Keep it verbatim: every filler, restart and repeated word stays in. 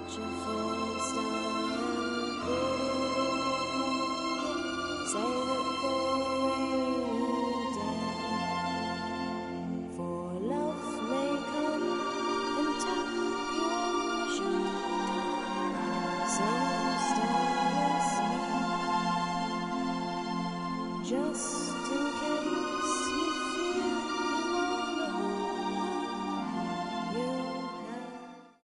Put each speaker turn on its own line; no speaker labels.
Catch a falling star and put it in your pocket. Save it for a rainy day. For love may come and tap your shoulder. Some starless night, just